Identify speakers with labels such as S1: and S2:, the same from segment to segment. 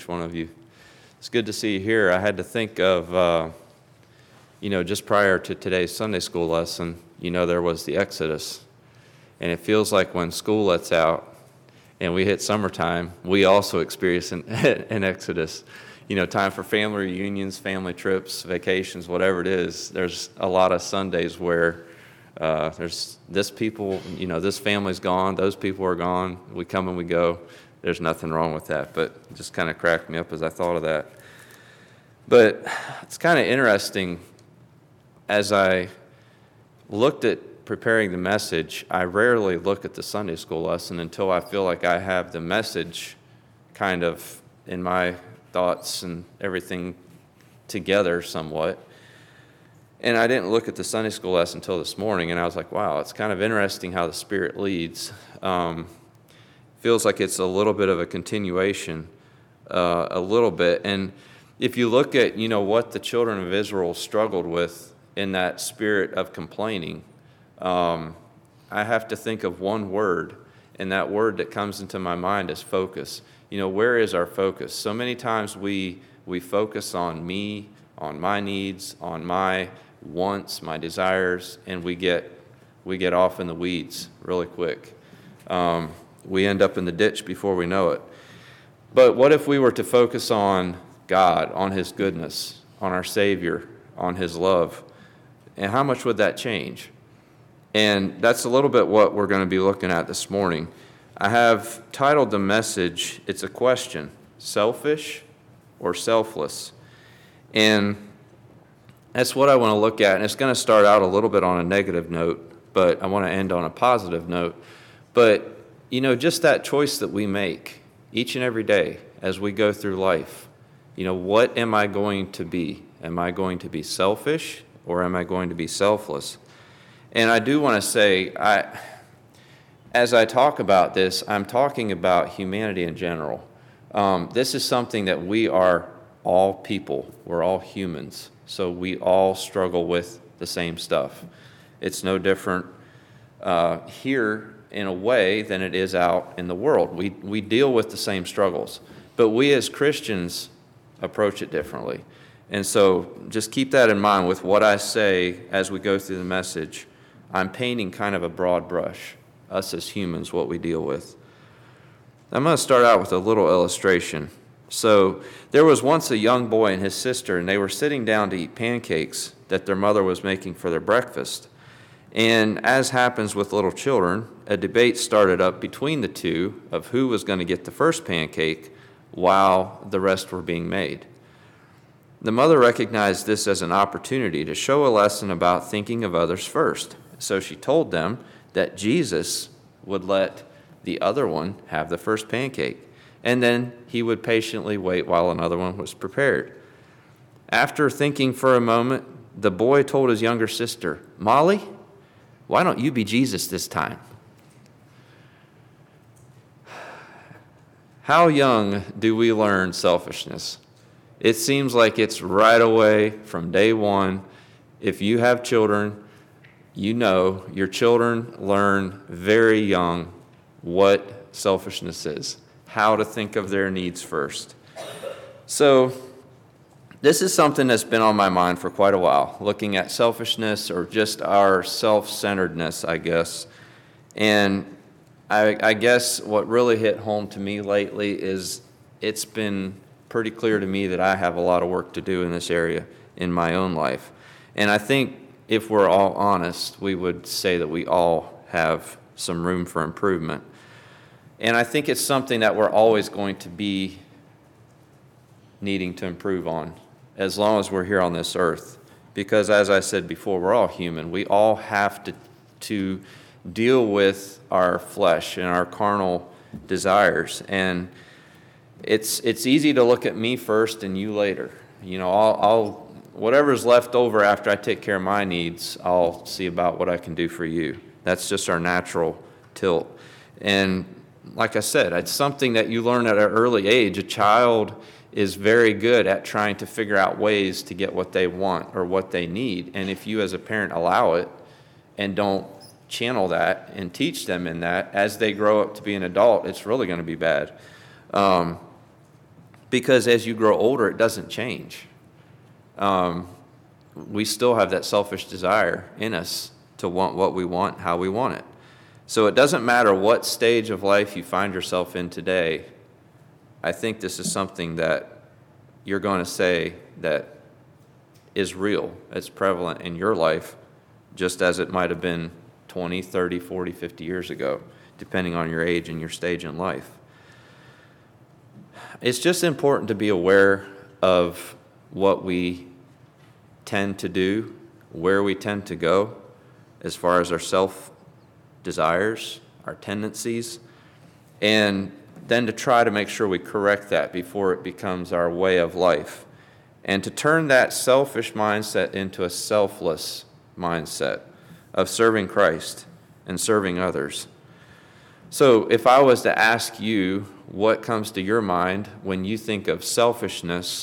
S1: one of you. It's good to see you here. I had to think of, just prior to today's Sunday school lesson, there was the Exodus. And it feels like when school lets out and we hit summertime, we also experience an Exodus. Time for family reunions, family trips, vacations, whatever it is. There's a lot of Sundays where there's this people, this family's gone, those people are gone, we come and we go. There's nothing wrong with that, but it just kind of cracked me up as I thought of that. But it's kind of interesting, as I looked at preparing the message, I rarely look at the Sunday school lesson until I feel like I have the message kind of in my thoughts and everything together somewhat. And I didn't look at the Sunday school lesson until this morning, and I was like, wow, it's kind of interesting how the Spirit leads. Feels like it's a little bit of a continuation, a little bit. And if you look at, what the children of Israel struggled with in that spirit of complaining, I have to think of one word, and that word that comes into my mind is focus. Where is our focus? So many times we focus on me, on my needs, on my wants, my desires, and we get off in the weeds really quick. We end up in the ditch before we know it. But what if we were to focus on God, on His goodness, on our Savior, on His love? And how much would that change? And that's a little bit what we're going to be looking at this morning. I have titled the message, it's a question, selfish or selfless? And that's what I want to look at. And it's going to start out a little bit on a negative note, but I want to end on a positive note. But just that choice that we make each and every day as we go through life. What am I going to be? Am I going to be selfish or am I going to be selfless? And I do want to say, as I talk about this, I'm talking about humanity in general. This is something that we are all people. We're all humans. So we all struggle with the same stuff. It's no different here in a way than it is out in the world. We deal with the same struggles, but we as Christians approach it differently. And so just keep that in mind with what I say as we go through the message. I'm painting kind of a broad brush, us as humans, what we deal with. I'm going to start out with a little illustration. So there was once a young boy and his sister, and they were sitting down to eat pancakes that their mother was making for their breakfast. And as happens with little children, a debate started up between the two of who was going to get the first pancake while the rest were being made. The mother recognized this as an opportunity to show a lesson about thinking of others first. So she told them that Jesus would let the other one have the first pancake, and then he would patiently wait while another one was prepared. After thinking for a moment, the boy told his younger sister, "Molly, why don't you be Jesus this time?" How young do we learn selfishness? It seems like it's right away from day one. If you have children, your children learn very young what selfishness is, how to think of their needs first. So this is something that's been on my mind for quite a while, looking at selfishness or just our self-centeredness, I guess. And I guess what really hit home to me lately is it's been pretty clear to me that I have a lot of work to do in this area in my own life. And I think if we're all honest, we would say that we all have some room for improvement. And I think it's something that we're always going to be needing to improve on as long as we're here on this earth. Because as I said before, we're all human. We all have to deal with our flesh and our carnal desires. And it's easy to look at me first and you later. I'll whatever's left over after I take care of my needs, I'll see about what I can do for you. That's just our natural tilt. And like I said, it's something that you learn at an early age. A child is very good at trying to figure out ways to get what they want or what they need. And if you as a parent allow it and don't channel that and teach them in that, as they grow up to be an adult, it's really going to be bad. because as you grow older, it doesn't change. We still have that selfish desire in us to want what we want, how we want it. So it doesn't matter what stage of life you find yourself in today. I think this is something that you're going to say that is real, it's prevalent in your life, just as it might have been 20, 30, 40, 50 years ago, depending on your age and your stage in life. It's just important to be aware of what we tend to do, where we tend to go, as far as our self-desires, our tendencies, and then to try to make sure we correct that before it becomes our way of life, and to turn that selfish mindset into a selfless mindset of serving Christ and serving others. So if I was to ask you what comes to your mind when you think of selfishness,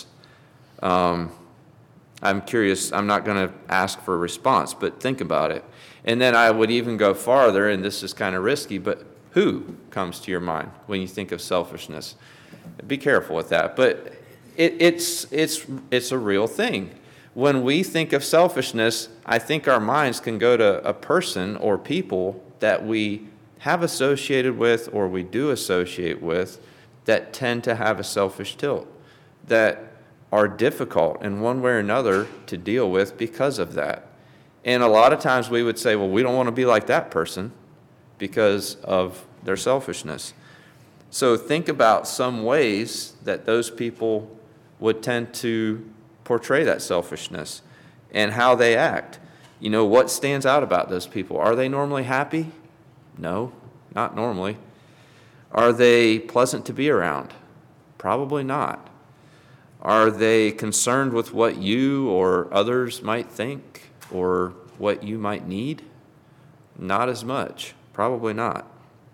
S1: I'm curious, I'm not going to ask for a response, but think about it. And then I would even go farther, and this is kind of risky, but who comes to your mind when you think of selfishness? Be careful with that, but it's a real thing. When we think of selfishness, I think our minds can go to a person or people that we have associated with or we do associate with that tend to have a selfish tilt, that are difficult in one way or another to deal with because of that. And a lot of times we would say, well, we don't want to be like that person because of their selfishness. So think about some ways that those people would tend to portray that selfishness and how they act. You know, what stands out about those people? Are they normally happy? No, not normally. Are they pleasant to be around? Probably not. Are they concerned with what you or others might think or what you might need? Not as much. Probably not.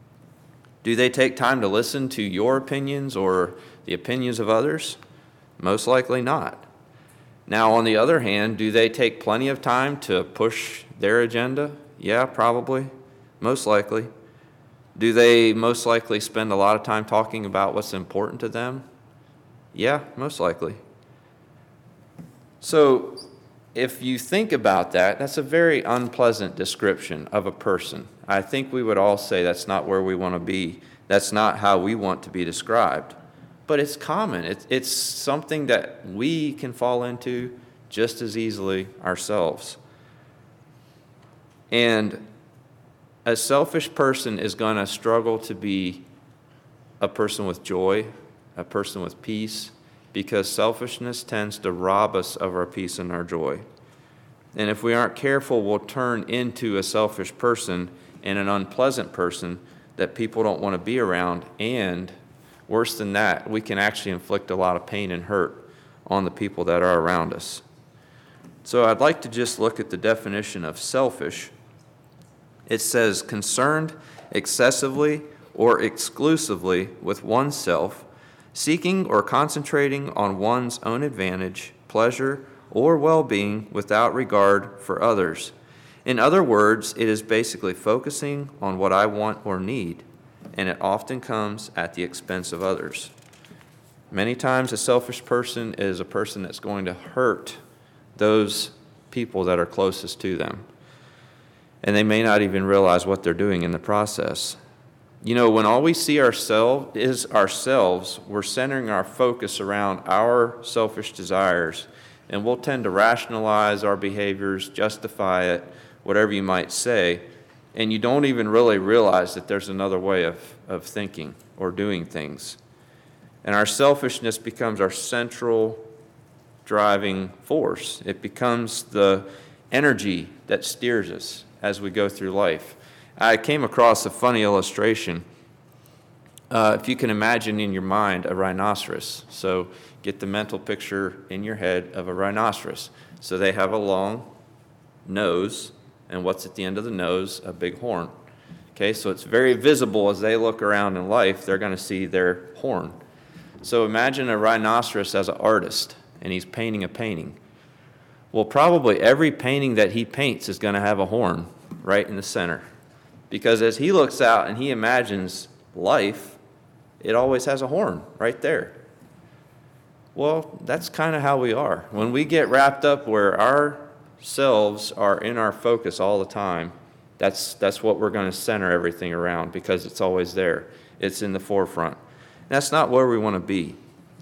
S1: Do they take time to listen to your opinions or the opinions of others? Most likely not. Now, on the other hand, do they take plenty of time to push their agenda? Yeah, probably. Most likely. Do they most likely spend a lot of time talking about what's important to them? Yeah, most likely. So, if you think about that, that's a very unpleasant description of a person. I think we would all say that's not where we want to be. That's not how we want to be described. But it's common. It's something that we can fall into just as easily ourselves. And a selfish person is going to struggle to be a person with joy, a person with peace, because selfishness tends to rob us of our peace and our joy. And if we aren't careful, we'll turn into a selfish person and an unpleasant person that people don't want to be around. And worse than that, we can actually inflict a lot of pain and hurt on the people that are around us. So I'd like to just look at the definition of selfish. It says, concerned excessively or exclusively with oneself, seeking or concentrating on one's own advantage, pleasure, or well-being without regard for others. In other words, it is basically focusing on what I want or need, and it often comes at the expense of others. Many times a selfish person is a person that's going to hurt those people that are closest to them, and they may not even realize what they're doing in the process. You know, when all we see is ourselves, we're centering our focus around our selfish desires, and we'll tend to rationalize our behaviors, justify it, whatever you might say, and you don't even really realize that there's another way of thinking or doing things. And our selfishness becomes our central driving force. It becomes the energy that steers us as we go through life. I came across a funny illustration. If you can imagine in your mind a rhinoceros. So get the mental picture in your head of a rhinoceros. So they have a long nose, and what's at the end of the nose? A big horn. Okay, so it's very visible as they look around in life, they're going to see their horn. So imagine a rhinoceros as an artist, and he's painting a painting. Well, probably every painting that he paints is going to have a horn right in the center. Because as he looks out and he imagines life, it always has a horn right there. Well, that's kind of how we are. When we get wrapped up where ourselves are in our focus all the time, that's what we're going to center everything around because it's always there. It's in the forefront. That's not where we want to be.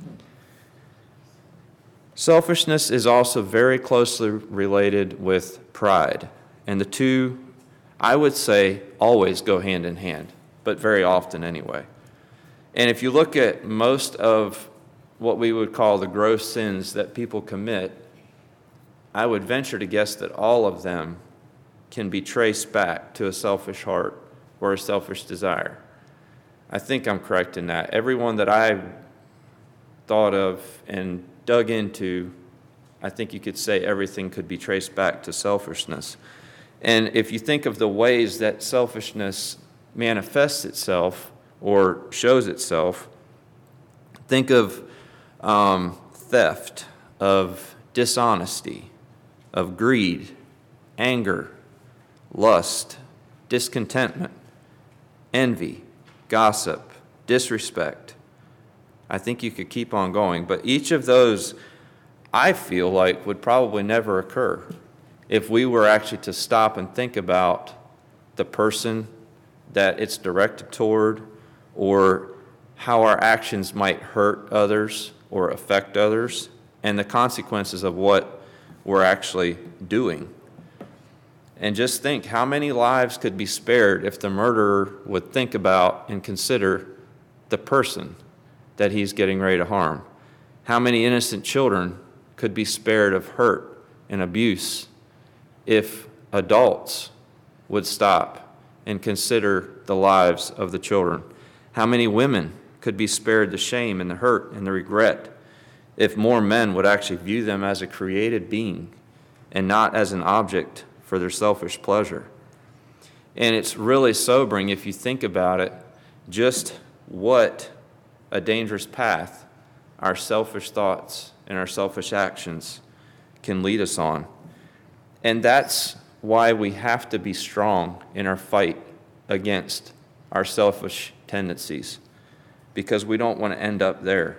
S1: Selfishness is also very closely related with pride. And the two, I would say, always go hand in hand, but very often anyway. And if you look at most of what we would call the gross sins that people commit, I would venture to guess that all of them can be traced back to a selfish heart or a selfish desire. I think I'm correct in that. Everyone that I thought of and dug into, I think you could say everything could be traced back to selfishness. And if you think of the ways that selfishness manifests itself or shows itself, think of theft, of dishonesty, of greed, anger, lust, discontentment, envy, gossip, disrespect. I think you could keep on going, but each of those, I feel like, would probably never occur if we were actually to stop and think about the person that it's directed toward or how our actions might hurt others or affect others and the consequences of what we're actually doing. And just think how many lives could be spared if the murderer would think about and consider the person that he's getting ready to harm. How many innocent children could be spared of hurt and abuse if adults would stop and consider the lives of the children. How many women could be spared the shame and the hurt and the regret if more men would actually view them as a created being and not as an object for their selfish pleasure. And it's really sobering if you think about it, just what a dangerous path our selfish thoughts and our selfish actions can lead us on. And that's why we have to be strong in our fight against our selfish tendencies, because we don't want to end up there.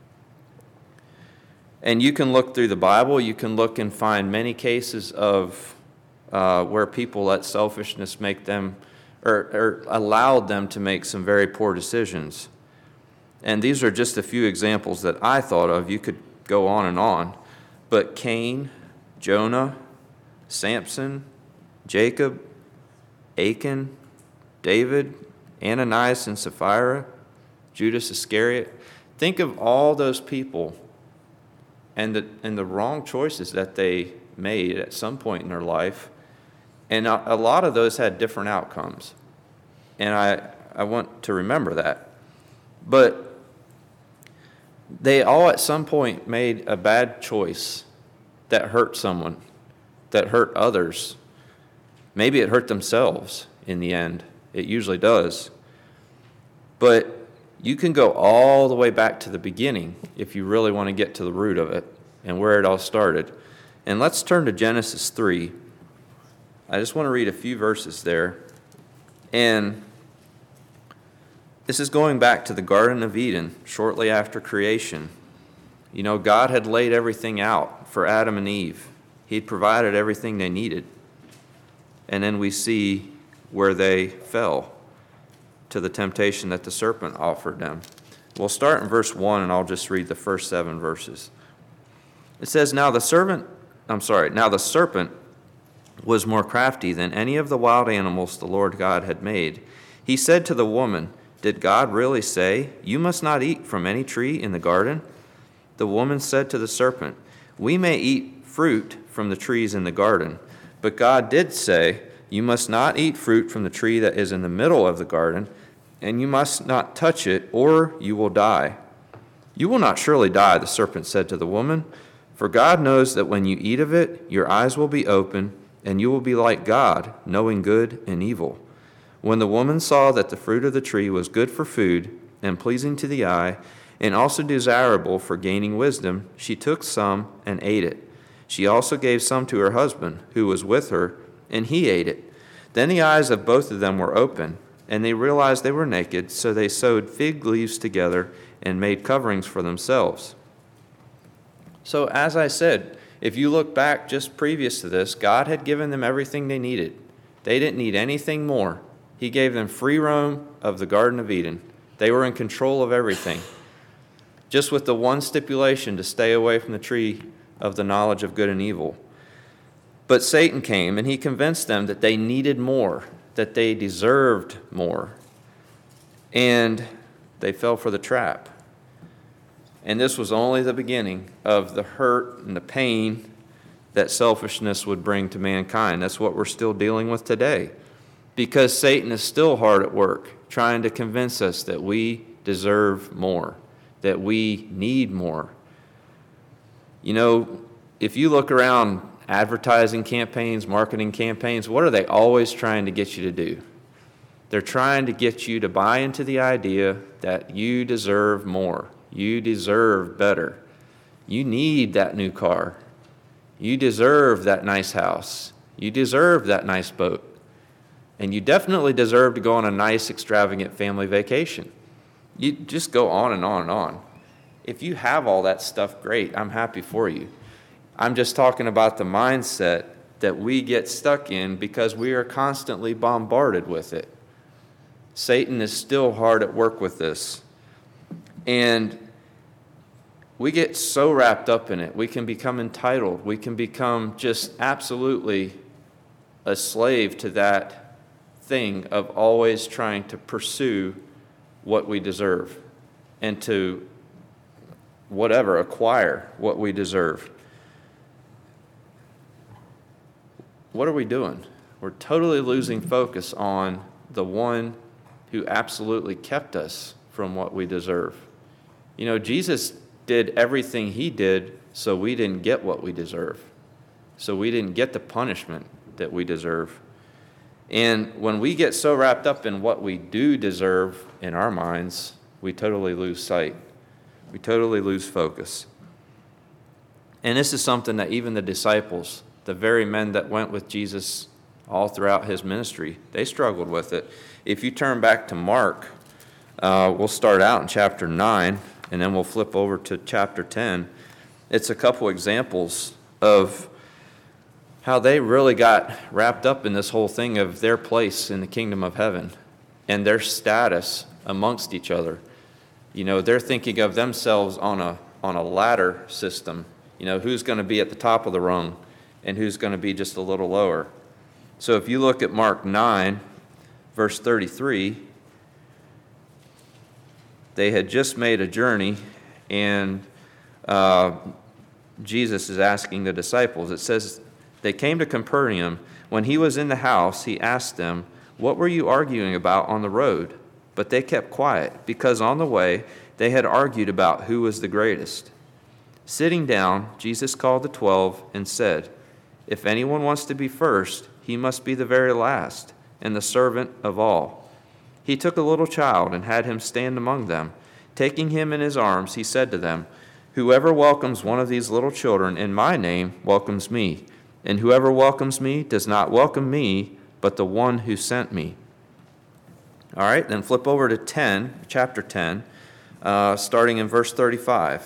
S1: And you can look through the Bible, you can look and find many cases of where people let selfishness make them, or allowed them to make some very poor decisions. And these are just a few examples that I thought of. You could go on. But Cain, Jonah, Samson, Jacob, Achan, David, Ananias and Sapphira, Judas Iscariot. Think of all those people and the wrong choices that they made at some point in their life. And a lot of those had different outcomes. And I want to remember that. But they all at some point made a bad choice that hurt someone, that hurt others. Maybe it hurt themselves in the end. It usually does. But you can go all the way back to the beginning if you really want to get to the root of it and where it all started. And let's turn to Genesis 3. I just want to read a few verses there. And this is going back to the Garden of Eden shortly after creation. You know, God had laid everything out for Adam and Eve. He'd provided everything they needed. And then we see where they fell to the temptation that the serpent offered them. We'll start in verse 1, and I'll just read the first 7 verses. It says, Now the serpent was more crafty than any of the wild animals the Lord God had made. He said to the woman, Did God really say, You must not eat from any tree in the garden? The woman said to the serpent, We may eat fruit from the trees in the garden, but God did say, You must not eat fruit from the tree that is in the middle of the garden, and you must not touch it, or you will die. You will not surely die, the serpent said to the woman, for God knows that when you eat of it, your eyes will be open, and you will be like God, knowing good and evil. When the woman saw that the fruit of the tree was good for food, and pleasing to the eye, and also desirable for gaining wisdom, she took some and ate it. She also gave some to her husband, who was with her, and he ate it. Then the eyes of both of them were open, and they realized they were naked, so they sewed fig leaves together and made coverings for themselves. So as I said, if you look back just previous to this, God had given them everything they needed. They didn't need anything more. He gave them free roam of the Garden of Eden. They were in control of everything, just with the one stipulation to stay away from the tree of the knowledge of good and evil. But Satan came and he convinced them that they needed more, that they deserved more. And they fell for the trap. And this was only the beginning of the hurt and the pain that selfishness would bring to mankind. That's what we're still dealing with today. Because Satan is still hard at work, trying to convince us that we deserve more, that we need more. You know, if you look around advertising campaigns, marketing campaigns, what are they always trying to get you to do? They're trying to get you to buy into the idea that you deserve more. You deserve better. You need that new car. You deserve that nice house. You deserve that nice boat. And you definitely deserve to go on a nice, extravagant family vacation. You just go on and on and on. If you have all that stuff, great. I'm happy for you. I'm just talking about the mindset that we get stuck in because we are constantly bombarded with it. Satan is still hard at work with this. And we get so wrapped up in it. We can become entitled. We can become just absolutely a slave to that thing of always trying to pursue what we deserve and to acquire what we deserve. What are we doing? We're totally losing focus on the one who absolutely kept us from what we deserve. You know, Jesus did everything he did so we didn't get what we deserve, so we didn't get the punishment that we deserve. And when we get so wrapped up in what we do deserve in our minds, we totally lose sight. We totally lose focus. And this is something that even the disciples, the very men that went with Jesus all throughout his ministry, they struggled with it. If you turn back to Mark, we'll start out in chapter 9, and then we'll flip over to chapter 10. It's a couple examples of how they really got wrapped up in this whole thing of their place in the kingdom of heaven and their status amongst each other. You know, they're thinking of themselves on a ladder system. You know, who's going to be at the top of the rung and who's going to be just a little lower. So if you look at Mark 9, verse 33, they had just made a journey, and Jesus is asking the disciples. It says, they came to Capernaum. When he was in the house, he asked them, "What were you arguing about on the road?" But they kept quiet, because on the way they had argued about who was the greatest. Sitting down, Jesus called the 12 and said, "If anyone wants to be first, he must be the very last and the servant of all." He took a little child and had him stand among them. Taking him in his arms, he said to them, "Whoever welcomes one of these little children in my name welcomes me. And whoever welcomes me does not welcome me, but the one who sent me." All right, then flip over to chapter 10, starting in verse 35.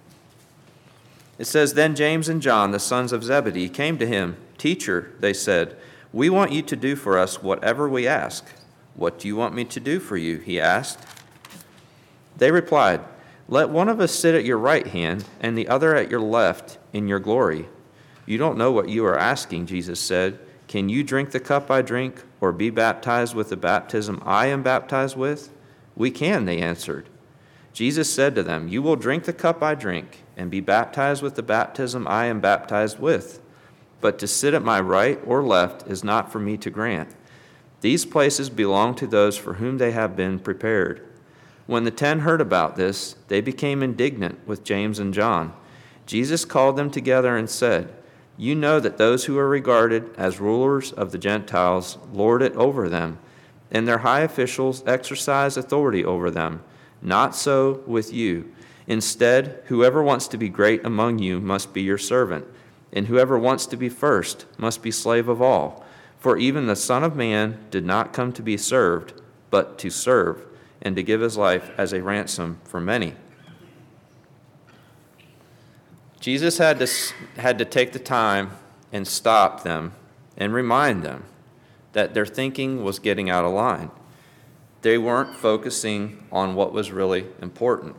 S1: It says, "Then James and John, the sons of Zebedee, came to him. 'Teacher,' they said, 'we want you to do for us whatever we ask.' 'What do you want me to do for you?' he asked. They replied, 'Let one of us sit at your right hand and the other at your left in your glory.' 'You don't know what you are asking,' Jesus said. 'Can you drink the cup I drink, or be baptized with the baptism I am baptized with?' 'We can,' they answered. Jesus said to them, 'You will drink the cup I drink, and be baptized with the baptism I am baptized with. But to sit at my right or left is not for me to grant. These places belong to those for whom they have been prepared.' When the 10 heard about this, they became indignant with James and John. Jesus called them together and said, 'You know that those who are regarded as rulers of the Gentiles lord it over them, and their high officials exercise authority over them. Not so with you. Instead, whoever wants to be great among you must be your servant, and whoever wants to be first must be slave of all. For even the Son of Man did not come to be served, but to serve, and to give his life as a ransom for many.'" Jesus had to take the time and stop them and remind them that their thinking was getting out of line. They weren't focusing on what was really important.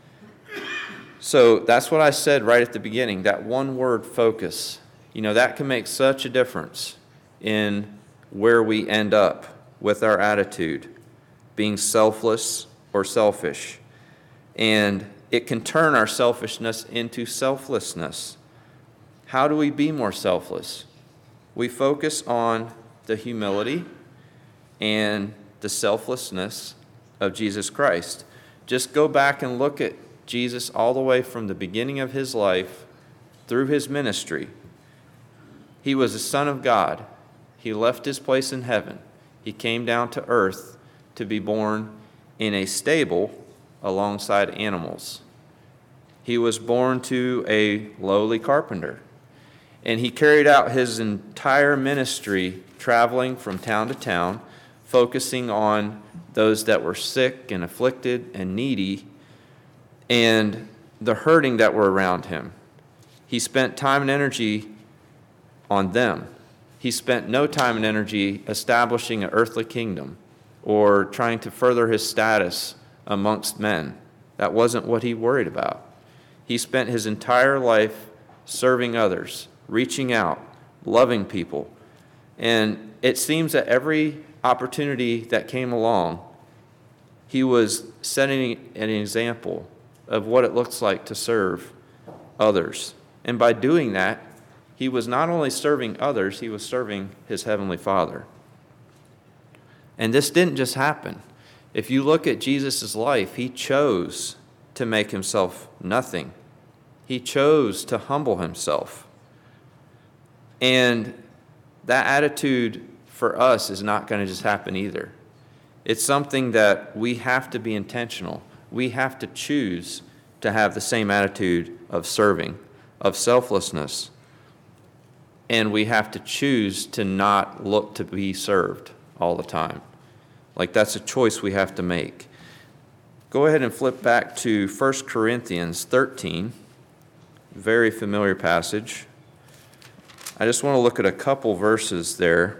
S1: So that's what I said right at the beginning, that one word, focus. That can make such a difference in where we end up with our attitude, being selfless or selfish. And it can turn our selfishness into selflessness. How do we be more selfless? We focus on the humility and the selflessness of Jesus Christ. Just go back and look at Jesus all the way from the beginning of his life through his ministry. He was the Son of God. He left his place in heaven. He came down to earth to be born in a stable alongside animals. He was born to a lowly carpenter. And he carried out his entire ministry traveling from town to town, focusing on those that were sick and afflicted and needy and the hurting that were around him. He spent time and energy on them. He spent no time and energy establishing an earthly kingdom or trying to further his status amongst men. That wasn't what he worried about. He spent his entire life serving others, reaching out, loving people. And it seems that every opportunity that came along, he was setting an example of what it looks like to serve others. And by doing that, he was not only serving others, he was serving his heavenly Father. And this didn't just happen. If you look at Jesus' life, he chose to make himself nothing. He chose to humble himself. And that attitude for us is not going to just happen either. It's something that we have to be intentional. We have to choose to have the same attitude of serving, of selflessness. And we have to choose to not look to be served all the time. Like, that's a choice we have to make. Go ahead and flip back to 1 Corinthians 13, very familiar passage. I just want to look at a couple verses there.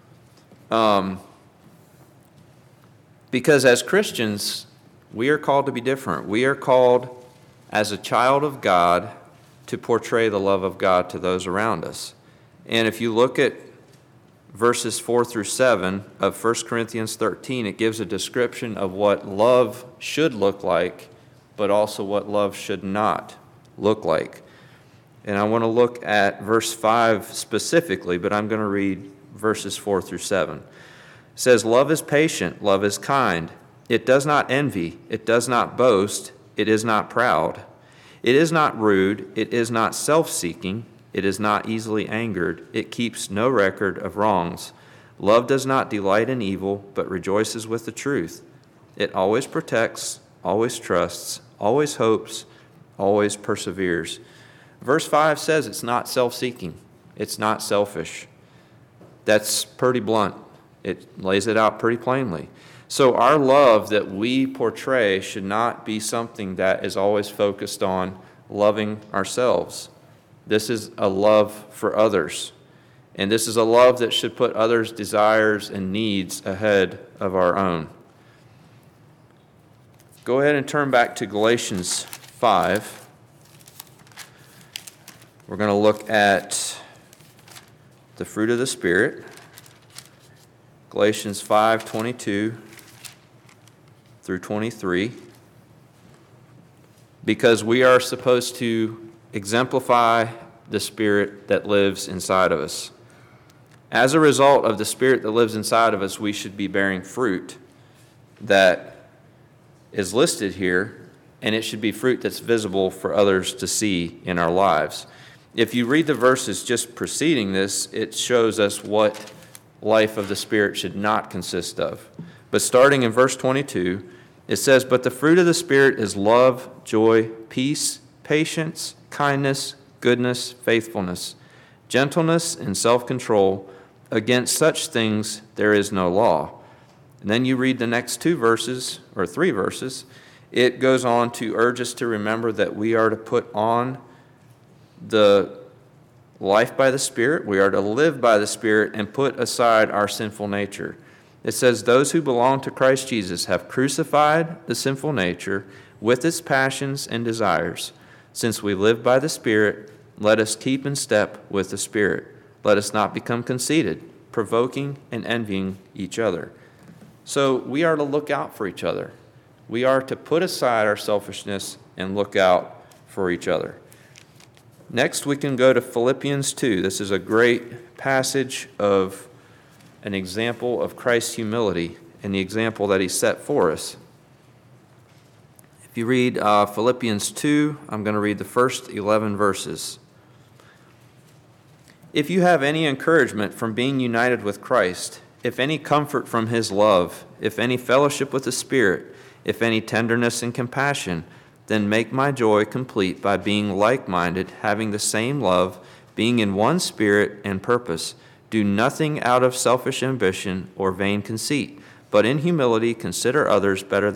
S1: Because as Christians, we are called to be different. We are called, as a child of God, to portray the love of God to those around us. And if you look at verses 4 through 7 of 1 Corinthians 13, it gives a description of what love should look like, but also what love should not look like. And I want to look at verse 5 specifically, but I'm going to read verses 4 through 7. It says, "Love is patient, love is kind. It does not envy, it does not boast, it is not proud. It is not rude, it is not self-seeking, it is not easily angered, it keeps no record of wrongs. Love does not delight in evil, but rejoices with the truth. It always protects, always trusts, always hopes, always perseveres." Verse 5 says it's not self-seeking. It's not selfish. That's pretty blunt. It lays it out pretty plainly. So our love that we portray should not be something that is always focused on loving ourselves. This is a love for others. And this is a love that should put others' desires and needs ahead of our own. Go ahead and turn back to Galatians 5. We're going to look at the fruit of the Spirit. Galatians 5:22 through 23. Because we are supposed to exemplify the Spirit that lives inside of us. As a result of the Spirit that lives inside of us, we should be bearing fruit that is listed here, and it should be fruit that's visible for others to see in our lives. If you read the verses just preceding this, it shows us what life of the Spirit should not consist of. But starting in verse 22, it says, "But the fruit of the Spirit is love, joy, peace, patience, kindness, goodness, faithfulness, gentleness, and self-control. Against such things there is no law." And then you read the next two verses, or three verses. It goes on to urge us to remember that we are to put on the life by the Spirit. We are to live by the Spirit and put aside our sinful nature. It says, those who belong to Christ Jesus have crucified the sinful nature with its passions and desires. Since we live by the Spirit, let us keep in step with the Spirit. Let us not become conceited, provoking and envying each other. So we are to look out for each other. We are to put aside our selfishness and look out for each other. Next, we can go to Philippians 2. This is a great passage of an example of Christ's humility and the example that he set for us. If you read Philippians 2, I'm going to read the first 11 verses. If you have any encouragement from being united with Christ, if any comfort from his love, if any fellowship with the Spirit, if any tenderness and compassion, then make my joy complete by being like-minded, having the same love, being in one spirit and purpose. Do nothing out of selfish ambition or vain conceit, but in humility consider others better